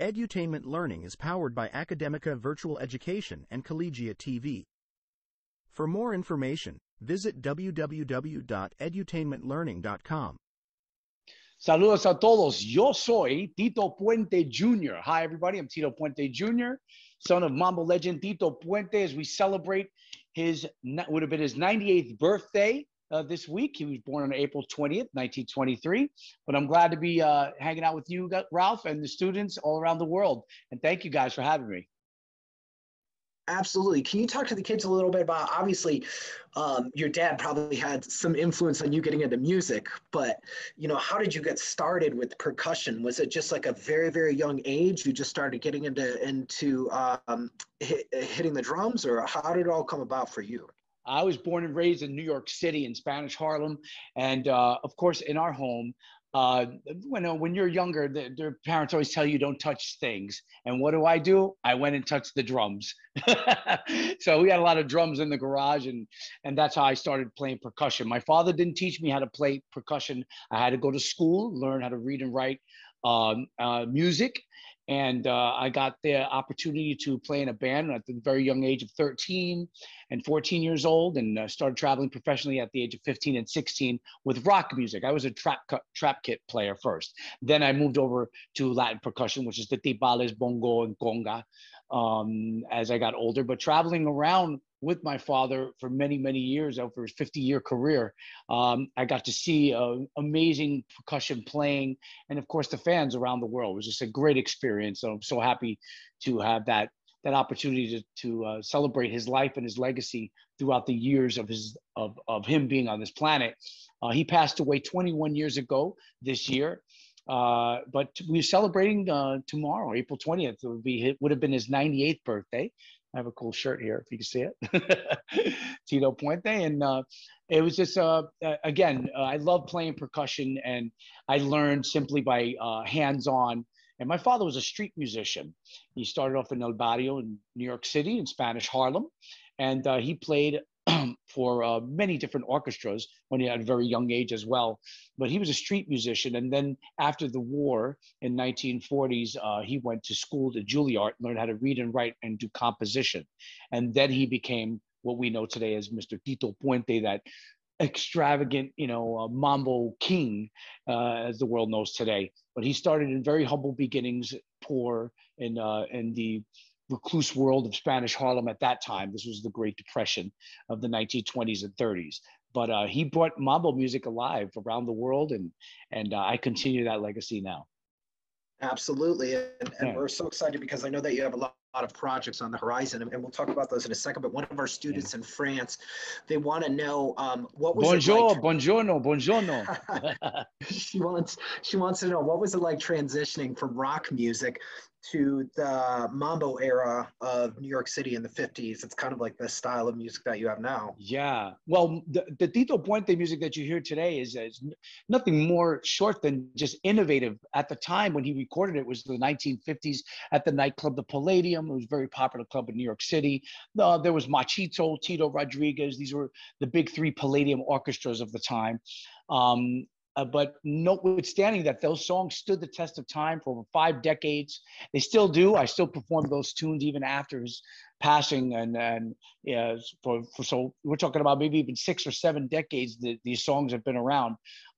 Edutainment Learning is powered by Academica Virtual Education and Collegiate TV. For more information, visit www.edutainmentlearning.com. Saludos a todos. Yo soy Tito Puente Jr. Hi, everybody. I'm Tito Puente Jr., son of Mambo legend Tito Puente, as we celebrate would have been his 98th birthday this week. He was born on April 20th, 1923. But I'm glad to be hanging out with you, Ralph, and the students all around the world. And thank you guys for having me. Absolutely. Can you talk to the kids a little bit about, obviously, your dad probably had some influence on you getting into music, but, how did you get started with percussion? Was it just like a very, very young age? You just started getting into hitting the drums, or how did it all come about for you? I was born and raised in New York City in Spanish Harlem. And of course, in our home, when you're younger, their parents always tell you don't touch things. And what do? I went and touched the drums. So we had a lot of drums in the garage, and that's how I started playing percussion. My father didn't teach me how to play percussion. I had to go to school, learn how to read and write music. And I got the opportunity to play in a band at the very young age of 13 and 14 years old, and started traveling professionally at the age of 15 and 16 with rock music. I was a trap kit player first. Then I moved over to Latin percussion, which is the timbales, bongo, and conga, as I got older. But traveling around with my father for many, many years, over his 50-year career, I got to see amazing percussion playing, and of course the fans around the world. It was just a great experience. So I'm so happy to have that opportunity to celebrate his life and his legacy throughout the years of him being on this planet. He passed away 21 years ago this year. But we're celebrating tomorrow, April 20th. It would have been his 98th birthday. I have a cool shirt here, if you can see it. Tito Puente. And it was just, again, I love playing percussion, and I learned simply by hands-on. And my father was a street musician. He started off in El Barrio in New York City, in Spanish Harlem. And he played for many different orchestras when he had a very young age as well. But he was a street musician. And then after the war in 1940s, he went to school to Juilliard, learned how to read and write and do composition. And then he became what we know today as Mr. Tito Puente, that extravagant, mambo king, as the world knows today. But he started in very humble beginnings, poor in the recluse world of Spanish Harlem at that time. This was the Great Depression of the 1920s and 30s. But he brought mambo music alive around the world, and I continue that legacy now. Absolutely. And we're so excited because I know that you have a lot of projects on the horizon, and we'll talk about those in a second. But one of our students in France, they want to know what was it like? Buongiorno. She wants to know, what was it like transitioning from rock music to the mambo era of New York City in the 50s? It's kind of like the style of music that you have now. Yeah. Well, the Tito Puente music that you hear today is nothing more short than just innovative. At the time when he recorded it, was the 1950s at the nightclub, the Palladium. It was a very popular club in New York City. There was Machito, Tito Rodriguez. These were the big three Palladium orchestras of the time. But notwithstanding that, those songs stood the test of time for over 5 decades. They still do. I still perform those tunes even after his passing, and so we're talking about maybe even 6 or 7 decades that these songs have been around.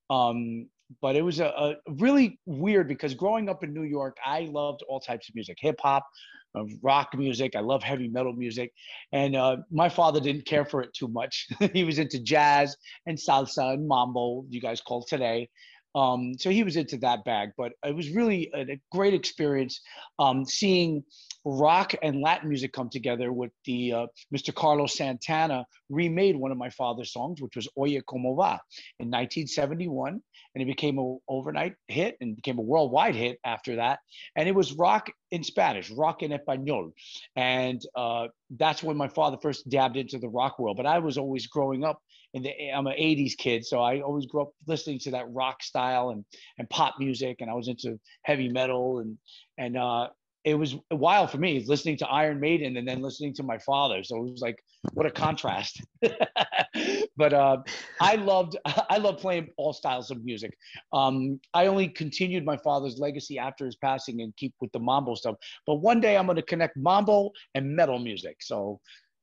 But it was a really weird, because growing up in New York, I loved all types of music, hip hop, rock music. I love heavy metal music. And my father didn't care for it too much. He was into jazz and salsa and mambo, you guys call today. So he was into that bag. But it was really a great experience seeing rock and Latin music come together with the Mr. Carlos Santana remade one of my father's songs, which was Oye Como Va in 1971. And it became an overnight hit and became a worldwide hit after that. And it was rock in Spanish, rock en español. And that's when my father first dabbed into the rock world. But I was always growing up I'm an 80s kid, so I always grew up listening to that rock style and pop music. And I was into heavy metal, and it was wild for me listening to Iron Maiden and then listening to my father. So it was like, what a contrast. But I loved playing all styles of music. I only continued my father's legacy after his passing and keep with the mambo stuff. But one day I'm going to connect mambo and metal music. So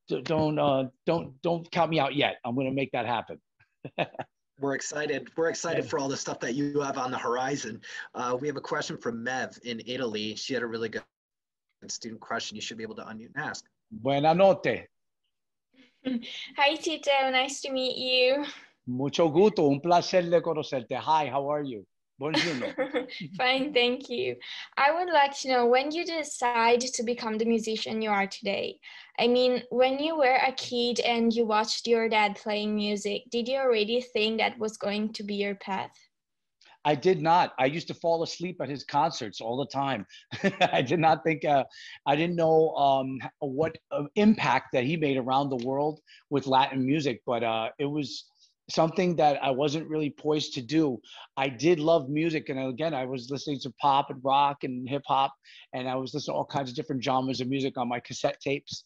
don't count me out yet. I'm going to make that happen. We're excited. We're excited for all the stuff that you have on the horizon. We have a question from Mev in Italy. She had a really good student crush, and you should be able to unmute and ask. Buonanotte. Hi, Tito. Nice to meet you. Mucho gusto. Un placer de conocerte. Hi, how are you? Buongiorno. Fine, thank you. I would like to know when you decide to become the musician you are today. I mean, when you were a kid and you watched your dad playing music, did you already think that was going to be your path? I did not. I used to fall asleep at his concerts all the time. I did not think, I didn't know what impact that he made around the world with Latin music, but it was something that I wasn't really poised to do. I did love music. And again, I was listening to pop and rock and hip hop, and I was listening to all kinds of different genres of music on my cassette tapes.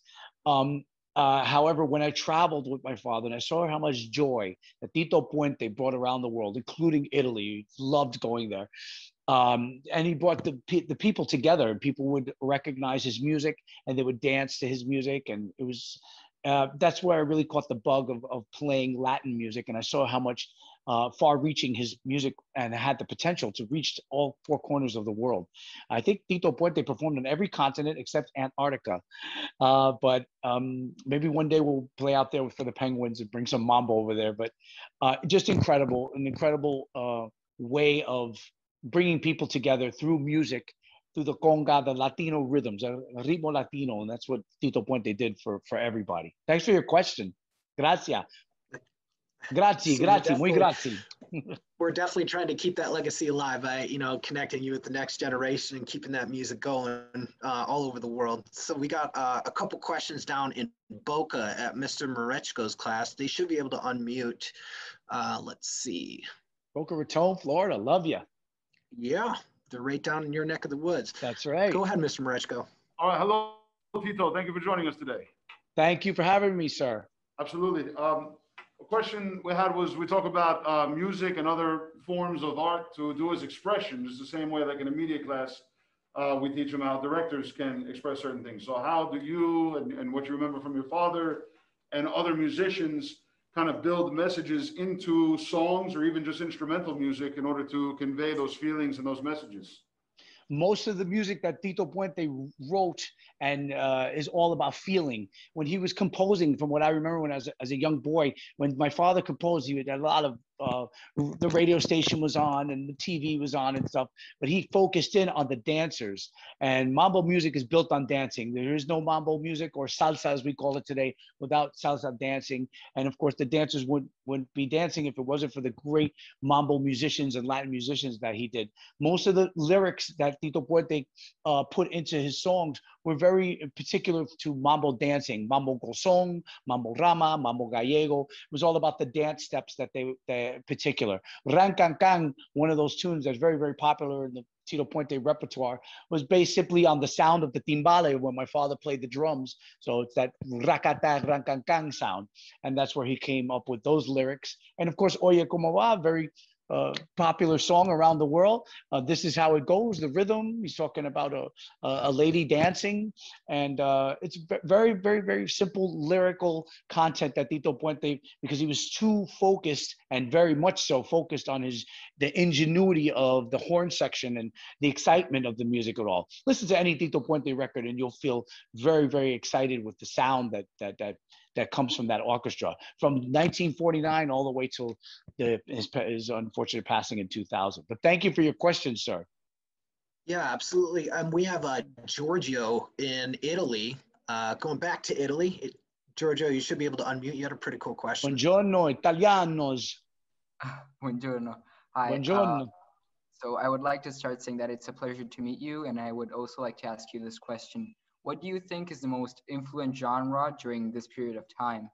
However, when I traveled with my father and I saw how much joy that Tito Puente brought around the world, including Italy, loved going there. And he brought the people together, and people would recognize his music and they would dance to his music. And it was, that's where I really caught the bug of playing Latin music. And I saw how much far-reaching his music and had the potential to reach all four corners of the world. I think Tito Puente performed on every continent except Antarctica. But maybe one day we'll play out there for the Penguins and bring some mambo over there. But just incredible, an incredible way of bringing people together through music, through the conga, the Latino rhythms, ritmo Latino, and that's what Tito Puente did for everybody. Thanks for your question. Gracias. Grazie, So grazie, muy grazie. We're definitely trying to keep that legacy alive by, connecting you with the next generation and keeping that music going all over the world. So we got a couple questions down in Boca at Mr. Marechko's class. They should be able to unmute. Let's see. Boca Raton, Florida. Love you. Yeah, they're right down in your neck of the woods. That's right. Go ahead, Mr. Marechko. All right. Hello, Tito. Thank you for joining us today. Thank you for having me, sir. Absolutely. A question we had was, we talk about music and other forms of art to do as expression. It's the same way, like in a media class, we teach them how directors can express certain things. So how do you and what you remember from your father and other musicians kind of build messages into songs or even just instrumental music in order to convey those feelings and those messages? Most of the music that Tito Puente wrote and is all about feeling. When he was composing, from what I remember when I was as a young boy, when my father composed, he had a lot of, the radio station was on and the TV was on and stuff, but he focused in on the dancers. And mambo music is built on dancing. There is no mambo music, or salsa as we call it today, without salsa dancing. And of course, the dancers wouldn't be dancing if it wasn't for the great mambo musicians and Latin musicians that he did. Most of the lyrics that Tito Puente put into his songs were very particular to mambo dancing, mambo gozón, mambo rama, mambo gallego. It was all about the dance steps that they particular. Rancancan, one of those tunes that's very, very popular in the Tito Puente repertoire, was based simply on the sound of the timbale when my father played the drums. So it's that racata, rancancan sound. And that's where he came up with those lyrics. And of course, Oye Como Va, very popular song around the world. This is how it goes, the rhythm. He's talking about a lady dancing, and it's very, very, very simple lyrical content that Tito Puente, because he was too focused, and very much so focused on the ingenuity of the horn section and the excitement of the music at all. Listen to any Tito Puente record and you'll feel very, very excited with the sound that comes from that orchestra, from 1949 all the way till his unfortunate passing in 2000. But thank you for your question, sir. Yeah, absolutely. We have Giorgio in Italy. Going back to Italy, Giorgio, you should be able to unmute. You had a pretty cool question. Buongiorno, Italianos. Buongiorno. Hi. Buongiorno. So I would like to start saying that it's a pleasure to meet you, and I would also like to ask you this question. What do you think is the most influential genre during this period of time?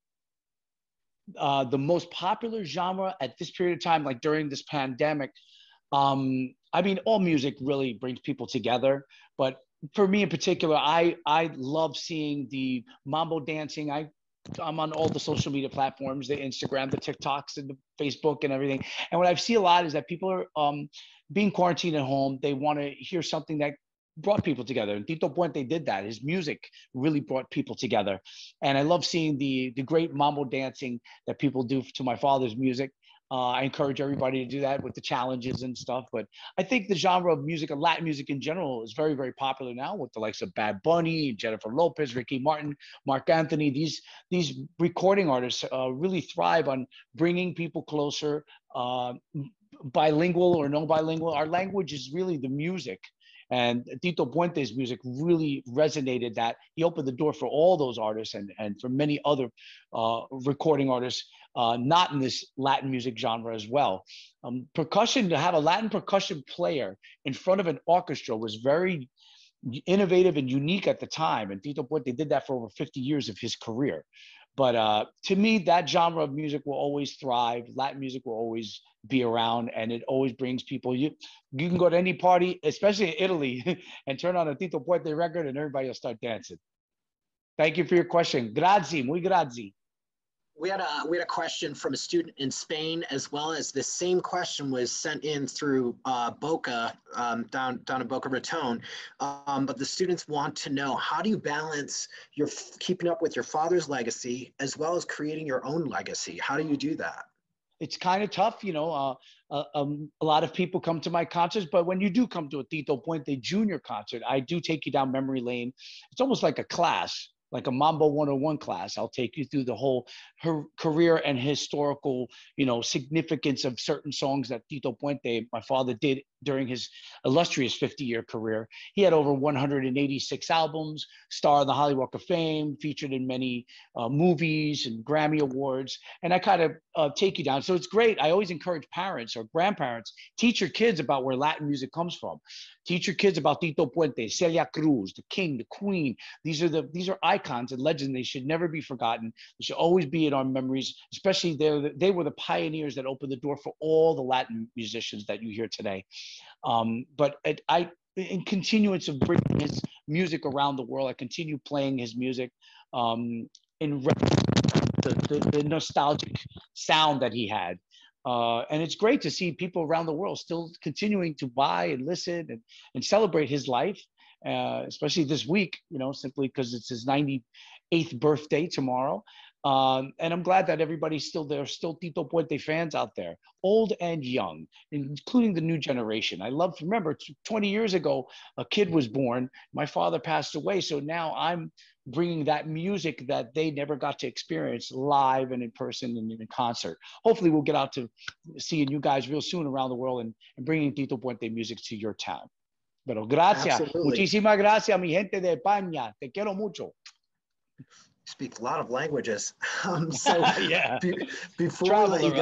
The most popular genre at this period of time, like during this pandemic, I mean, all music really brings people together. But for me in particular, I love seeing the mambo dancing. I I'm on all the social media platforms, the Instagram, the TikToks, and the Facebook, and everything. And what I see a lot is that people are being quarantined at home. They want to hear something that brought people together. And Tito Puente did that. His music really brought people together. And I love seeing the great mambo dancing that people do to my father's music. I encourage everybody to do that with the challenges and stuff. But I think the genre of music, and Latin music in general, is very, very popular now with the likes of Bad Bunny, Jennifer Lopez, Ricky Martin, Mark Anthony. These recording artists really thrive on bringing people closer, bilingual or no bilingual. Our language is really the music. And Tito Puente's music really resonated that. He opened the door for all those artists and for many other recording artists, not in this Latin music genre as well. Percussion, to have a Latin percussion player in front of an orchestra was very innovative and unique at the time. And Tito Puente did that for over 50 years of his career. But to me, that genre of music will always thrive. Latin music will always be around, and it always brings people. You can go to any party, especially in Italy, and turn on a Tito Puente record, and everybody will start dancing. Thank you for your question. Grazie, muy grazie. We had a question from a student in Spain, as well as the same question was sent in through Boca, down in Boca Raton. But the students want to know, how do you balance your keeping up with your father's legacy as well as creating your own legacy? How do you do that? It's kind of tough, you know. A lot of people come to my concerts, but when you do come to a Tito Puente Jr. concert, I do take you down memory lane. It's almost like a class, like a Mambo 101 class. I'll take you through the whole her career and historical, you know, significance of certain songs that Tito Puente, my father, did during his illustrious 50-year career. He had over 186 albums, star on the Hollywood Walk of Fame, featured in many movies and Grammy Awards. And I kind of take you down. So it's great. I always encourage parents or grandparents, teach your kids about where Latin music comes from. Teach your kids about Tito Puente, Celia Cruz, the King, the Queen. These are icons and legends. They should never be forgotten. They should always be in our memories, especially they were the pioneers that opened the door for all the Latin musicians that you hear today. But in continuance of bringing his music around the world, I continue playing his music in the nostalgic sound that he had. And it's great to see people around the world still continuing to buy and listen and celebrate his life, especially this week, you know, simply because it's his 98th birthday tomorrow. And I'm glad that everybody's still there, still Tito Puente fans out there, old and young, including the new generation. I love, remember, 20 years ago, a kid was born, my father passed away. So now I'm bringing that music that they never got to experience live and in person and in concert. Hopefully we'll get out to seeing you guys real soon around the world and bringing Tito Puente music to your town. Pero gracias. Absolutely. Muchísimas gracias, mi gente de España. Te quiero mucho. Speak a lot of languages. So yeah. Before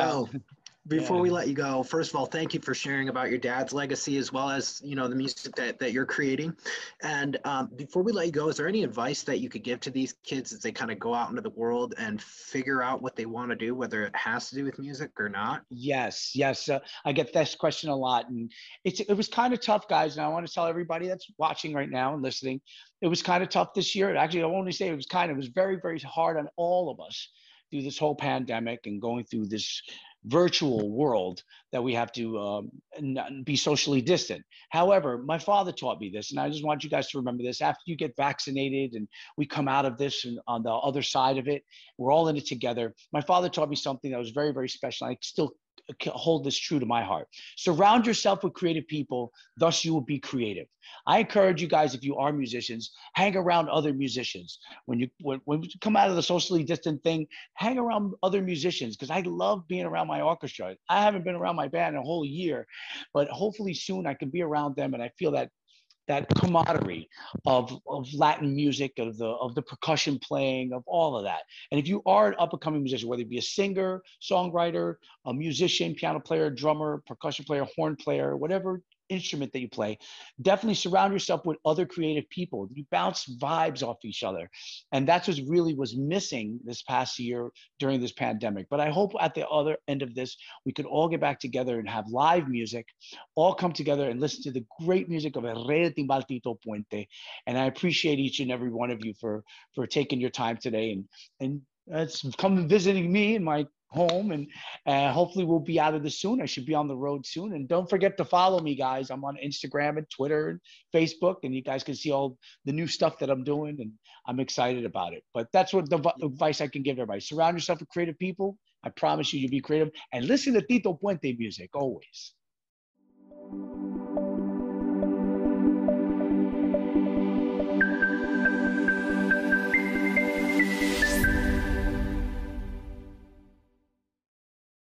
we let you go, first of all, thank you for sharing about your dad's legacy as well as, you know, the music that you're creating. And before we let you go, is there any advice that you could give to these kids as they kind of go out into the world and figure out what they want to do, whether it has to do with music or not? Yes. I get this question a lot, and it was kind of tough, guys. And I want to tell everybody that's watching right now and listening, it was kind of tough this year. Actually, I won't only say it was very, very hard on all of us through this whole pandemic and going through this virtual world that we have to be socially distant. However, my father taught me this, and I just want you guys to remember this. After you get vaccinated and we come out of this and on the other side of it, we're all in it together. My father taught me something that was very, very special. I still hold this true to my heart. Surround yourself with creative people, thus you will be creative. I encourage you guys, if you are musicians, hang around other musicians. When you come out of the socially distant thing, hang around other musicians, because I love being around my orchestra. I haven't been around my band in a whole year, but hopefully soon I can be around them, and I feel that camaraderie of Latin music, of the percussion playing, of all of that. And if you are an up-and-coming musician, whether it be a singer, songwriter, a musician, piano player, drummer, percussion player, horn player, whatever instrument that you play, definitely surround yourself with other creative people. You bounce vibes off each other. And that's what really was missing this past year during this pandemic. But I hope at the other end of this, we could all get back together and have live music, all come together and listen to the great music of El Rey del Timbal, Tito Puente. And I appreciate each and every one of you for taking your time today and It's come visiting me in my home, and hopefully we'll be out of this soon. I should be on the road soon. And don't forget to follow me, guys. I'm on Instagram and Twitter and Facebook, and you guys can see all the new stuff that I'm doing, and I'm excited about it. But that's what the advice I can give everybody. Surround yourself with creative people. I promise you, you'll be creative. And listen to Tito Puente music always.